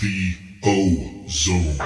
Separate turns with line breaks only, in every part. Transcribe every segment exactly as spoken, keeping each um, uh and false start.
The O-Zone.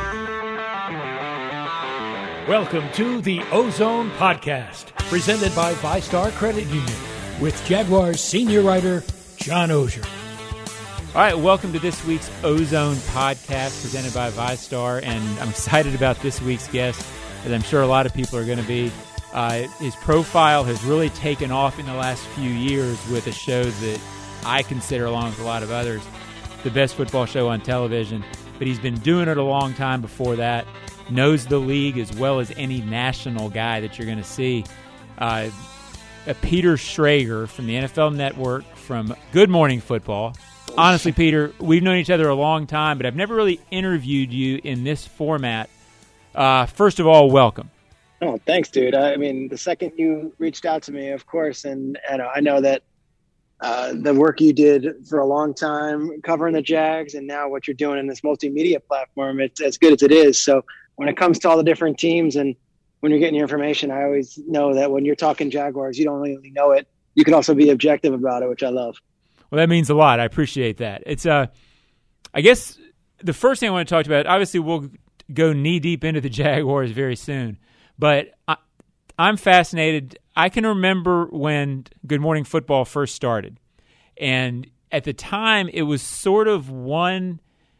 Welcome to the O-Zone Podcast, presented by VyStar Credit Union, with Jaguars senior writer John Oehser.
All right, welcome to this week's O-Zone Podcast, presented by VyStar, and I'm excited about this week's guest, as I'm sure a lot of people are going to be. Uh, his profile has really taken off in the last few years with a show that I consider, along with a lot of others, the best football show on television. But he's been doing it a long time before that, knows the league as well as any national guy that you're going to see. Uh, uh, Peter Schrager from the N F L Network, from Good Morning Football. Honestly, Peter, we've known each other a long time, but I've never really interviewed you in this format. Uh, first of all, welcome.
Oh, thanks, dude. I mean, the second you reached out to me, of course, and, and I know that uh, the work you did for a long time covering the Jags and now what you're doing in this multimedia platform, it's as good as it is. So when it comes to all the different teams and when you're getting your information, I always know that when you're talking Jaguars, you don't really know it. You can also be objective about it, which I love.
Well, that means a lot. I appreciate that. It's, uh, I guess the first thing I want to talk about, obviously we'll go knee-deep into the Jaguars very soon. But I, I'm fascinated. I can remember when Good Morning Football first started. And at the time, it was sort of one,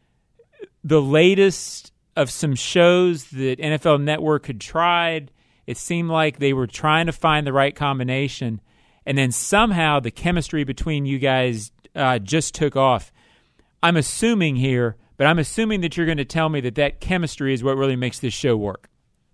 the latest of some shows that N F L Network had tried. It seemed like they were trying to find the right combination. And then somehow the chemistry between you guys uh, just took off. I'm assuming here, but I'm assuming that you're going to tell me that that chemistry is what really makes this show work.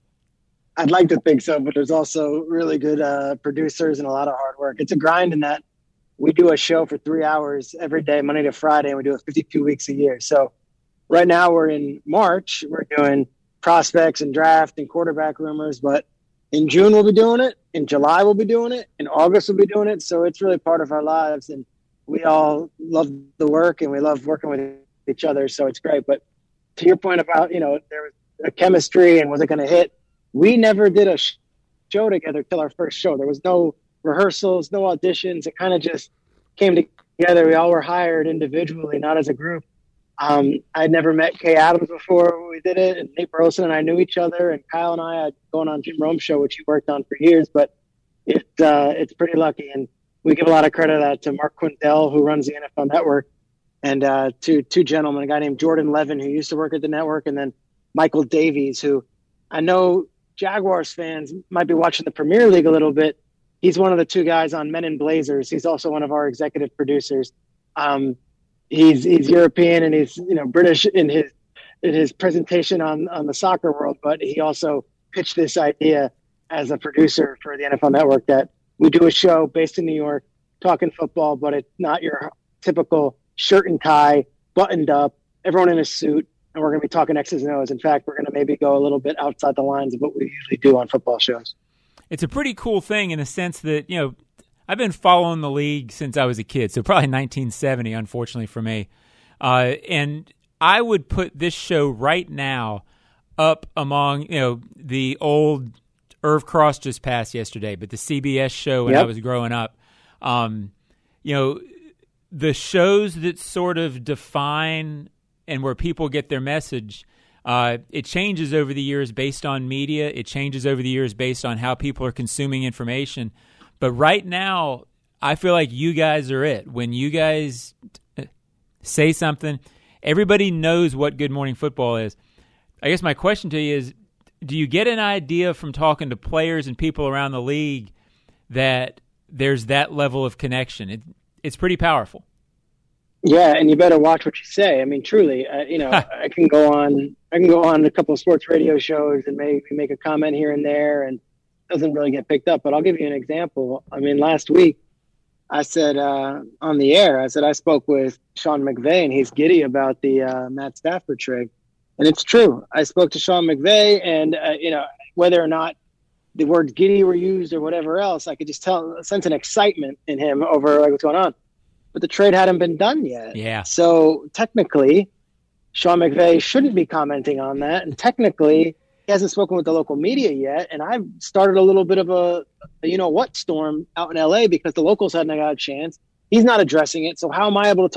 I'd like to think so, but there's also really good uh, producers and a lot of hard work. It's a grind in that we do a show for three hours every day, Monday to Friday, and we do it fifty-two weeks a year. So right now we're in March. We're doing prospects and draft and quarterback rumors, but in June we'll be doing it. In July we'll be doing it. In August we'll be doing it. So it's really part of our lives, and we all love the work and we love working with each other. So it's great. But to your point about, you know, there was a chemistry and was it going to hit? We never did a show together till our first show. There was no rehearsals, no auditions. It kind of just came together. We all were hired individually, not as a group. Um, I'd never met Kay Adams before when we did it, and Nate Burleson and I knew each other, and Kyle and I had going on Jim Rome's show, which he worked on for years. But it, uh, it's pretty lucky, and we give a lot of credit to that to Mark Quintel, who runs the N F L Network, and uh, to two gentlemen, a guy named Jordan Levin, who used to work at the network, and then Michael Davies, who I know Jaguars fans might be watching the Premier League a little bit. He's one of the two guys on Men in Blazers. He's also one of our executive producers. Um, he's he's European and he's you know British in his in his presentation on on the soccer world, but he also pitched this idea as a producer for the N F L Network that we do a show based in New York, talking football, but it's not your typical shirt and tie, buttoned up, everyone in a suit. And we're going to be talking X's and O's. In fact, we're going to maybe go a little bit outside the lines of what we usually do on football shows.
It's a pretty cool thing in the sense that, you know, I've been following the league since I was a kid, so probably nineteen seventy, unfortunately for me. Uh, and I would put this show right now up among, you know, the old Irv Cross just passed yesterday, but the C B S show when yep. I was growing up. Um, you know, the shows that sort of define and where people get their message, uh, it changes over the years based on media. It changes over the years based on how people are consuming information. But right now, I feel like you guys are it. When you guys say something, everybody knows what Good Morning Football is. I guess my question to you is, do you get an idea from talking to players and people around the league that there's that level of connection? It, it's pretty powerful.
Yeah, and you better watch what you say. I mean, truly, uh, you know, I can go on, I can go on a couple of sports radio shows and maybe make a comment here and there, and it doesn't really get picked up. But I'll give you an example. I mean, last week, I said uh, on the air, I said I spoke with Sean McVay, and he's giddy about the uh, Matt Stafford trade, and it's true. I spoke to Sean McVay, and uh, you know, whether or not the words giddy were used or whatever else, I could just tell, sense an excitement in him over like, what's going on. But the trade hadn't been done yet.
Yeah.
So technically, Sean McVay shouldn't be commenting on that. And technically, he hasn't spoken with the local media yet. And I've started a little bit of a, a you know what storm out in L A because the locals hadn't got a chance. He's not addressing it. So how am I able to talk to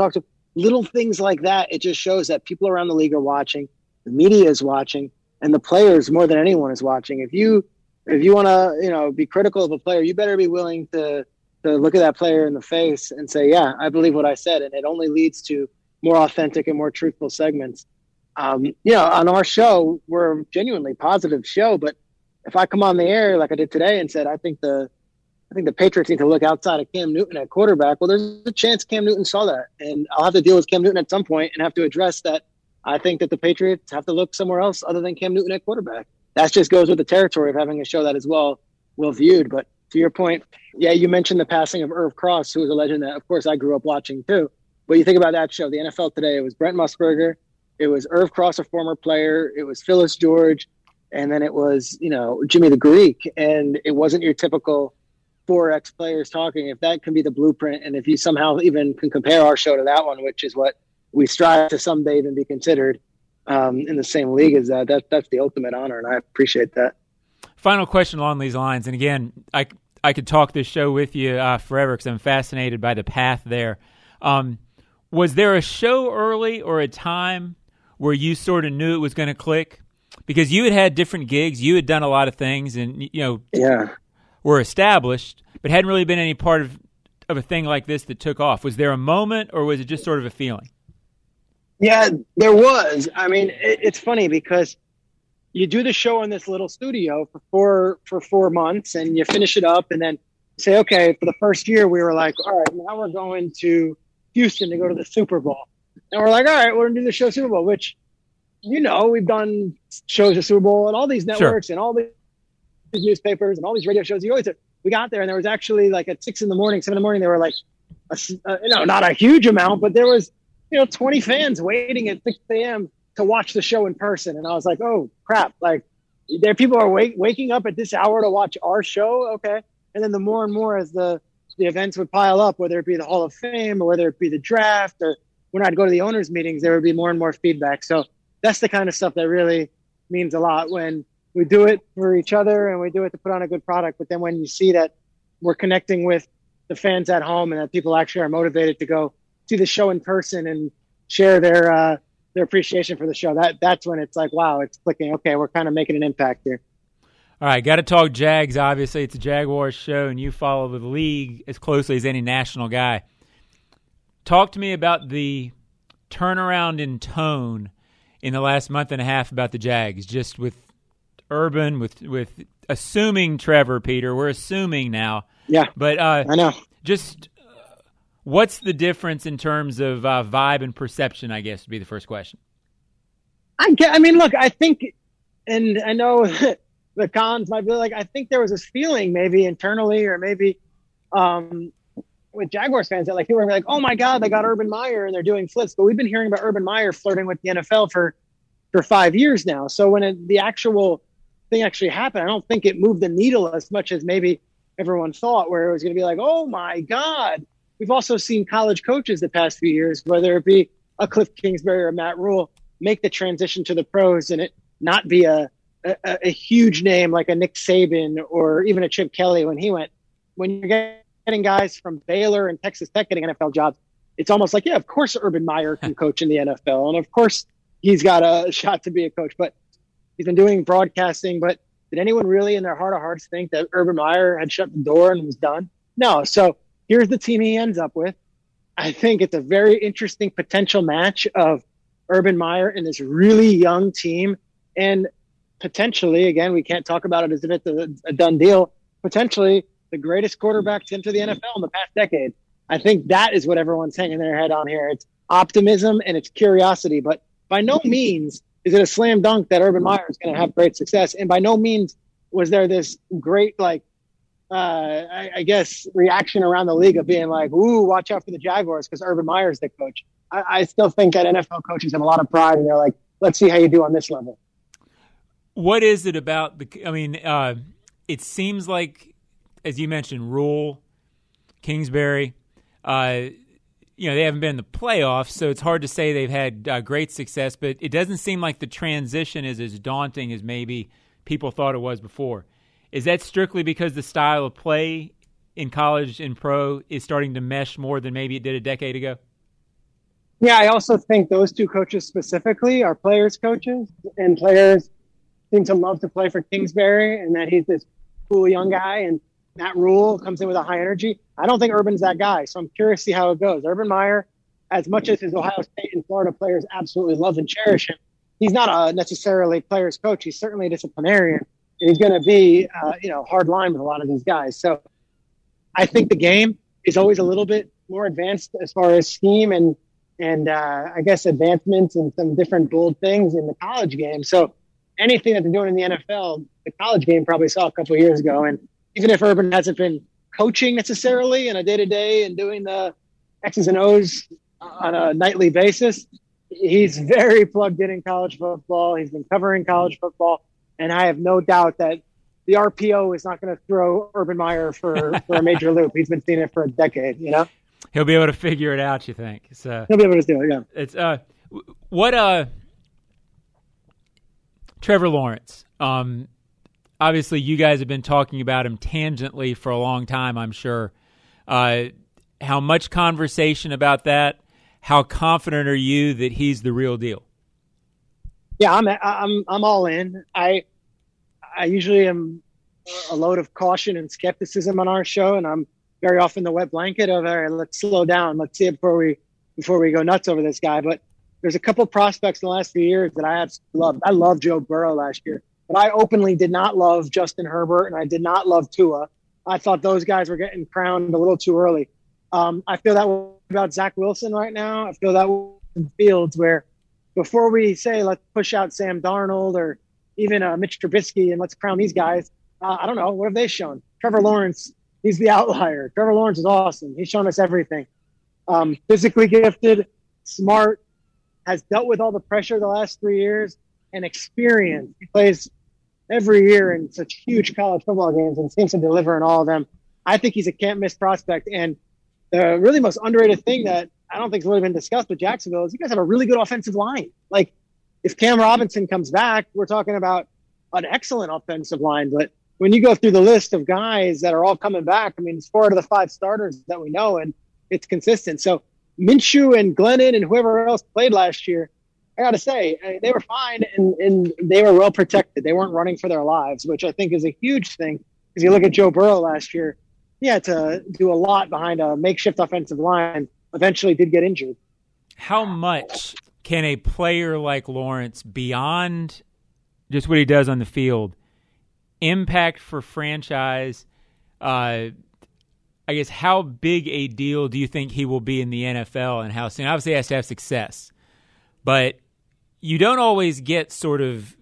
little things like that, it just shows that people around the league are watching, the media is watching, and the players more than anyone is watching. If you if you want to, you know, be critical of a player, you better be willing to to look at that player in the face and say, yeah, I believe what I said. And it only leads to more authentic and more truthful segments. Um, you know, on our show, we're a genuinely positive show, but if I come on the air like I did today and said, I think the I think the Patriots need to look outside of Cam Newton at quarterback, well, there's a chance Cam Newton saw that. And I'll have to deal with Cam Newton at some point and have to address that. I think that the Patriots have to look somewhere else other than Cam Newton at quarterback. That just goes with the territory of having a show that is well, well viewed. But to your point, yeah, you mentioned the passing of Irv Cross, who was a legend that, of course, I grew up watching too. But you think about that show, the N F L Today, it was Brent Musburger, it was Irv Cross, a former player, it was Phyllis George, and then it was, you know, Jimmy the Greek. And it wasn't your typical four ex-players talking. If that can be the blueprint, and if you somehow even can compare our show to that one, which is what we strive to someday even be considered um, in the same league as that, that, that's the ultimate honor, and I appreciate that.
Final question along these lines, and again, I, I could talk this show with you uh, forever because I'm fascinated by the path there. Um, was there a show early or a time where you sort of knew it was going to click? Because you had had different gigs, you had done a lot of things, and you know,
yeah,
were established, but hadn't really been any part of, of a thing like this that took off. Was there a moment, or was it just sort of a feeling?
Yeah, there was. I mean, it, it's funny because you do the show in this little studio for four for four months, and you finish it up, and then say, okay, for the first year, we were like, all right, now we're going to Houston to go to the Super Bowl. And we're like, all right, we're going to do the show Super Bowl, which, you know, we've done shows at Super Bowl and all these networks sure. and all these newspapers and all these radio shows. You always, we got there, and there was actually like at six in the morning, seven in the morning, there were like, a, uh, you know, not a huge amount, but there was, you know, twenty fans waiting at six a.m. to watch the show in person. And I was like, oh, crap. Like, there people are wake, waking up at this hour to watch our show. Okay. And then the more and more as the, the events would pile up, whether it be the Hall of Fame or whether it be the draft, or when I'd go to the owners' meetings, there would be more and more feedback. So that's the kind of stuff that really means a lot when we do it for each other and we do it to put on a good product. But then when you see that we're connecting with the fans at home and that people actually are motivated to go see the show in person and share their uh, their appreciation for the show, that that's when it's like, wow, it's clicking. Okay, we're kind of making an impact here.
All right, got to talk Jags. Obviously, it's a Jaguars show, and you follow the league as closely as any national guy. Talk to me about the turnaround in tone in the last month and a half about the Jags, just with Urban, with with assuming Trevor, Peter. We're assuming now.
Yeah,
but uh,
I know.
Just uh, what's the difference in terms of uh, vibe and perception, I guess, would be the first question.
I, get, I mean, look, I think, and I know the cons might be like, I think there was this feeling maybe internally or maybe um, with Jaguars fans that like people were like, oh my God, they got Urban Meyer and they're doing flips. But we've been hearing about Urban Meyer flirting with the N F L for, for five years now. So when it, the actual thing actually happened, I don't think it moved the needle as much as maybe everyone thought, where it was going to be like, oh my God. We've also seen college coaches the past few years, whether it be a Cliff Kingsbury or Matt Rule, make the transition to the pros and it not be a, a, a huge name like a Nick Saban or even a Chip Kelly when he went. When you're getting guys from Baylor and Texas Tech getting N F L jobs, it's almost like, yeah, of course Urban Meyer can coach in the N F L. And of course he's got a shot to be a coach, but he's been doing broadcasting. But did anyone really in their heart of hearts think that Urban Meyer had shut the door and was done? No. So here's the team he ends up with. I think it's a very interesting potential match of Urban Meyer and this really young team. And potentially, again, we can't talk about it as if it's a, a done deal, potentially the greatest quarterback to enter the N F L in the past decade. I think that is what everyone's hanging their head on here. It's optimism and it's curiosity, but by no means is it a slam dunk that Urban Meyer is going to have great success. And by no means was there this great, like, uh, I, I guess, reaction around the league of being like, ooh, watch out for the Jaguars because Urban Meyer is the coach. I, I still think that N F L coaches have a lot of pride and they're like, let's see how you do on this level.
What is it about the, I mean, uh, it seems like, as you mentioned, Rule, Kingsbury, uh, you know, they haven't been in the playoffs, so it's hard to say they've had uh, great success, but it doesn't seem like the transition is as daunting as maybe people thought it was before. Is that strictly because the style of play in college and pro is starting to mesh more than maybe it did a decade ago?
Yeah, I also think those two coaches specifically are players' coaches, and players seem to love to play for Kingsbury, and that he's this cool young guy, and Matt Rule comes in with a high energy. I don't think Urban's that guy, so I'm curious to see how it goes. Urban Meyer, as much as his Ohio State and Florida players absolutely love and cherish him, he's not a necessarily players' coach. He's certainly a disciplinarian, and he's going to be, uh, you know, hard line with a lot of these guys. So I think the game is always a little bit more advanced as far as scheme and and uh, I guess advancements and some different bold things in the college game. So anything that they're doing in the N F L, the college game probably saw a couple of years ago. And even if Urban hasn't been coaching necessarily in a day-to-day and doing the X's and O's on a nightly basis, he's very plugged in in college football. He's been covering college football. And I have no doubt that the R P O is not going to throw Urban Meyer for, for a major loop. He's been seeing it for a decade, you know?
He'll be able to figure it out, you think? So
he'll be able to do it. Yeah.
It's uh, what uh, Trevor Lawrence. Um, obviously, you guys have been talking about him tangentially for a long time. I'm sure. Uh, how much conversation about that? How confident are you that he's the real deal?
Yeah, I'm I'm I'm all in. I I usually am a load of caution and skepticism on our show, and I'm very often the wet blanket of, all right, let's slow down. Let's see it before we before we go nuts over this guy. But there's a couple prospects in the last few years that I absolutely loved. I loved Joe Burrow last year, but I openly did not love Justin Herbert, and I did not love Tua. I thought those guys were getting crowned a little too early. Um, I feel that way about Zach Wilson right now. I feel that way in Fields, where before we say let's push out Sam Darnold or even uh, Mitch Trubisky and let's crown these guys, uh, I don't know. What have they shown? Trevor Lawrence, he's the outlier. Trevor Lawrence is awesome. He's shown us everything. Um, physically gifted, smart, has dealt with all the pressure the last three years, and experience. He plays every year in such huge college football games and seems to deliver in all of them. I think he's a can't-miss prospect. And the really most underrated thing that I don't think has really been discussed with Jacksonville is you guys have a really good offensive line. Like, if Cam Robinson comes back, we're talking about an excellent offensive line. But when you go through the list of guys that are all coming back, I mean, it's four out of the five starters that we know, and it's consistent. So Minshew and Glennon and whoever else played last year, I got to say, they were fine, and, and they were well protected. They weren't running for their lives, which I think is a huge thing. Because you look at Joe Burrow last year, he had to do a lot behind a makeshift offensive line, eventually did get injured.
How much can a player like Lawrence, beyond just what he does on the field, impact for franchise? Uh, I guess how big a deal do you think he will be in the N F L, and how soon? Obviously, he has to have success, but you don't always get sort of,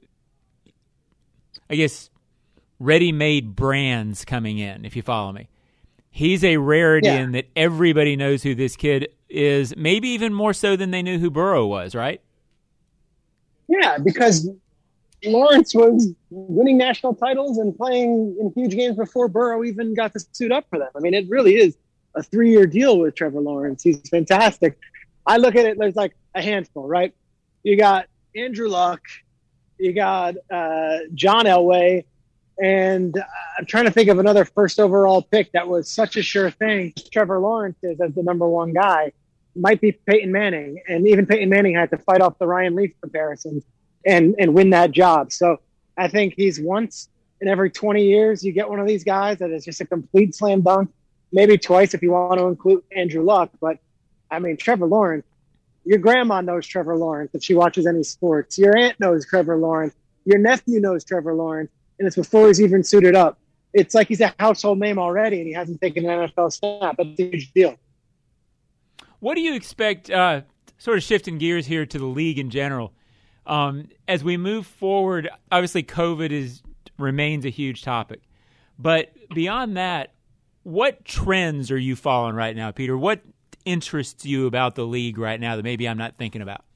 I guess, ready-made brands coming in, if you follow me. He's a rarity
yeah.
in that everybody knows who this kid is, maybe even more so than they knew who Burrow was, right?
Yeah, because Lawrence was winning national titles and playing in huge games before Burrow even got to suit up for them. I mean, it really is a three-year deal with Trevor Lawrence. He's fantastic. I look at it, there's like a handful, right? You got Andrew Luck, you got uh, John Elway, and I'm trying to think of another first overall pick that was such a sure thing. Trevor Lawrence is as the number one guy. Might be Peyton Manning, and even Peyton Manning had to fight off the Ryan Leaf comparisons and and win that job. So I think he's once in every twenty years you get one of these guys that is just a complete slam dunk. Maybe twice if you want to include Andrew Luck. But, I mean, Trevor Lawrence, your grandma knows Trevor Lawrence if she watches any sports. Your aunt knows Trevor Lawrence. Your nephew knows Trevor Lawrence. And it's before he's even suited up. It's like he's a household name already, and he hasn't taken an N F L snap. That's a huge deal.
What do you expect, uh, sort of shifting gears here to the league in general, um, as we move forward? Obviously, COVID is remains a huge topic. But beyond that, what trends are you following right now, Peter? What interests you about the league right now that maybe I'm not thinking about?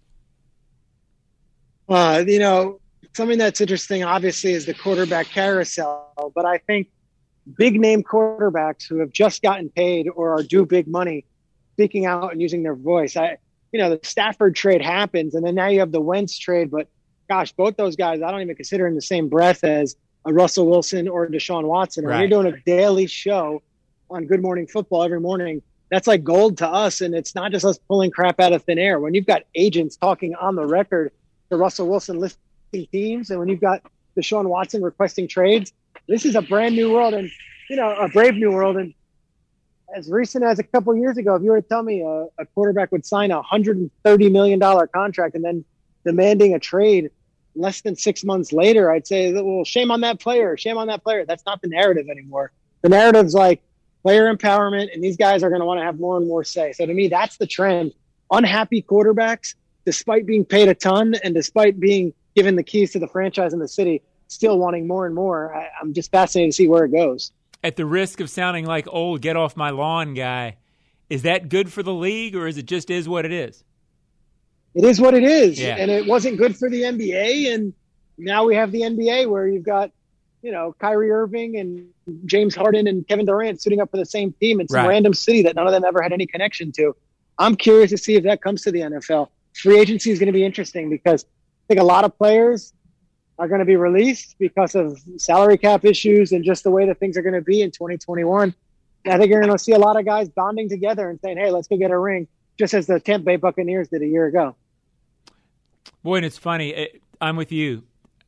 Uh, you know, something that's interesting, obviously, is the quarterback carousel. But I think big-name quarterbacks who have just gotten paid or are due big money speaking out and using their voice. I, you know, the Stafford trade happens, and then now you have the Wentz trade. But, gosh, both those guys I don't even consider in the same breath as a Russell Wilson or Deshaun Watson.
Right.
When you're doing a daily show on Good Morning Football every morning, that's like gold to us. And it's not just us pulling crap out of thin air. When you've got agents talking on the record to Russell Wilson listing teams, and when you've got Deshaun Watson requesting trades, this is a brand new world, and, you know, a brave new world. And as recent as a couple of years ago, if you were to tell me a, a quarterback would sign a one hundred thirty million dollars contract and then demanding a trade less than six months later, I'd say, well, shame on that player, shame on that player. That's not the narrative anymore. The narrative's like player empowerment, and these guys are going to want to have more and more say. So to me, that's the trend. Unhappy quarterbacks, despite being paid a ton and despite being given the keys to the franchise in the city, still wanting more and more. I, I'm just fascinated to see where it goes.
At the risk of sounding like old get off my lawn guy, is that good for the league, or is it just is what it is?
It is what it is.
Yeah.
And it wasn't good for the N B A. And now we have the N B A where you've got, you know, Kyrie Irving and James Harden and Kevin Durant suiting up for the same team in some
Right.
random city that none of them ever had any connection to. I'm curious to see if that comes to the N F L. Free agency is going to be interesting because I think a lot of players are going to be released because of salary cap issues and just the way that things are going to be in twenty twenty-one. And I think you're going to see a lot of guys bonding together and saying, hey, let's go get a ring, just as the Tampa Bay Buccaneers did a year ago.
Boy, and it's funny. It, I'm with you.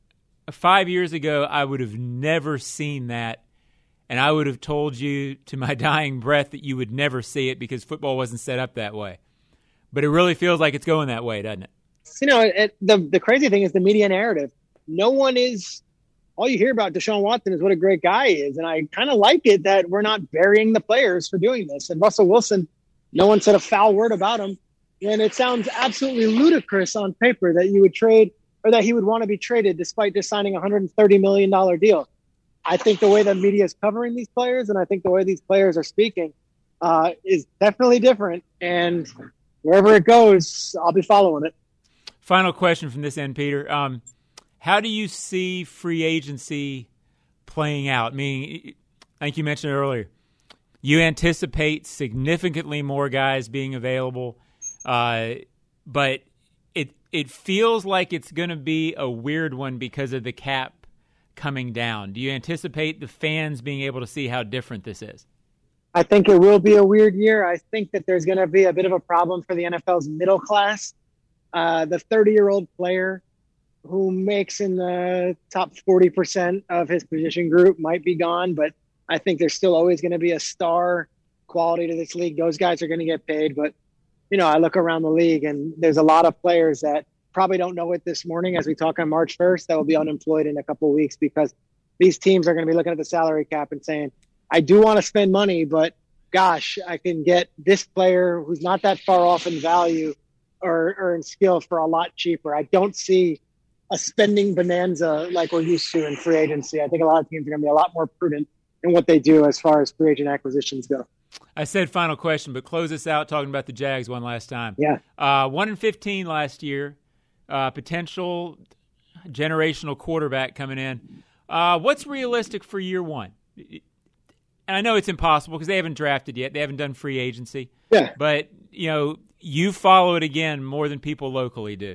Five years ago, I would have never seen that, and I would have told you to my dying breath that you would never see it because football wasn't set up that way. But it really feels like it's going that way, doesn't it?
You know, it, the the crazy thing is the media narrative. No one is – all you hear about Deshaun Watson is what a great guy is, and I kind of like it that we're not burying the players for doing this. And Russell Wilson, no one said a foul word about him. And it sounds absolutely ludicrous on paper that you would trade or that he would want to be traded despite just signing a one hundred thirty million dollars deal. I think the way the media is covering these players and I think the way these players are speaking uh, is definitely different. And wherever it goes, I'll be following it.
Final question from this end, Peter. Um, how do you see free agency playing out? I mean, I think you mentioned earlier, you anticipate significantly more guys being available. Uh, but it it feels like it's going to be a weird one because of the cap coming down. Do you anticipate the fans being able to see how different this is?
I think it will be a weird year. I think that there's going to be a bit of a problem for the N F L's middle class. Uh, the thirty-year-old player who makes in the top forty percent of his position group might be gone, but I think there's still always going to be a star quality to this league. Those guys are going to get paid, but you know, I look around the league and there's a lot of players that probably don't know it this morning as we talk on March first that will be unemployed in a couple of weeks because these teams are going to be looking at the salary cap and saying, I do want to spend money, but gosh, I can get this player who's not that far off in value or, or in skill for a lot cheaper. I don't see a spending bonanza like we're used to in free agency. I think a lot of teams are going to be a lot more prudent in what they do as far as free agent acquisitions go.
I said final question, but close us out talking about the Jags one last time.
Yeah.
Uh, one and fifteen last year, uh, potential generational quarterback coming in. Uh, what's realistic for year one? And I know it's impossible because they haven't drafted yet. They haven't done free agency.
Yeah.
But, you know, you follow it again more than people locally do.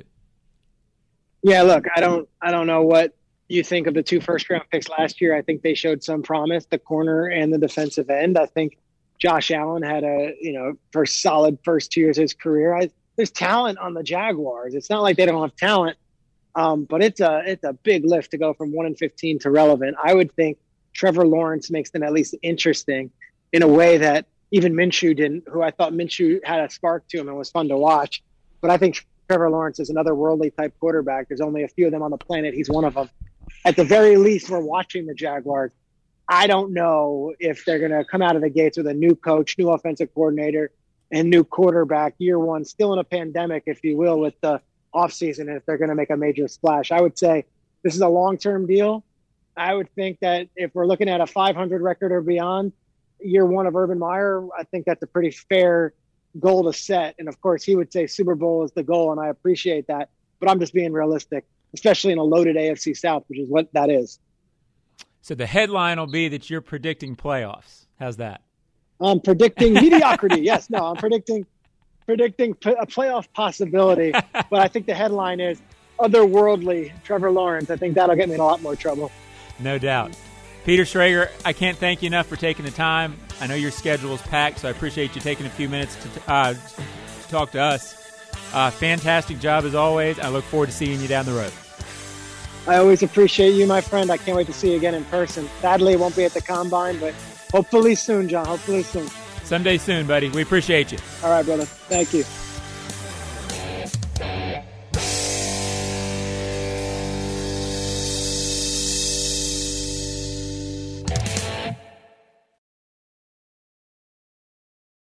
Yeah, look, I don't I don't know what you think of the two first-round picks last year. I think they showed some promise, the corner and the defensive end. I think Josh Allen had a, you know, first solid first two years of his career. I, there's talent on the Jaguars. It's not like they don't have talent, um, but it's a it's a big lift to go from one and fifteen to relevant. I would think Trevor Lawrence makes them at least interesting in a way that even Minshew didn't, who I thought Minshew had a spark to him and was fun to watch. But I think Trevor Lawrence is another worldly type quarterback. There's only a few of them on the planet. He's one of them. At the very least, we're watching the Jaguars. I don't know if they're going to come out of the gates with a new coach, new offensive coordinator, and new quarterback year one, still in a pandemic, if you will, with the offseason, and if they're going to make a major splash. I would say this is a long-term deal. I would think that if we're looking at a five hundred record or beyond, year one of Urban Meyer, I think that's a pretty fair goal to set. And of course, he would say Super Bowl is the goal, and I appreciate that. But I'm just being realistic, especially in a loaded A F C South, which is what that is.
So the headline will be that you're predicting playoffs. How's that?
I'm predicting mediocrity. Yes, no, I'm predicting predicting a playoff possibility. But I think the headline is otherworldly Trevor Lawrence. I think that'll get me in a lot more trouble.
No doubt. Peter Schrager, I can't thank you enough for taking the time. I know your schedule is packed, so I appreciate you taking a few minutes to, uh, to talk to us. Uh, fantastic job as always. I look forward to seeing you down the road.
I always appreciate you, my friend. I can't wait to see you again in person. Sadly, it won't be at the Combine, but hopefully soon, John. Hopefully soon.
Someday soon, buddy. We appreciate you.
All right, brother. Thank you.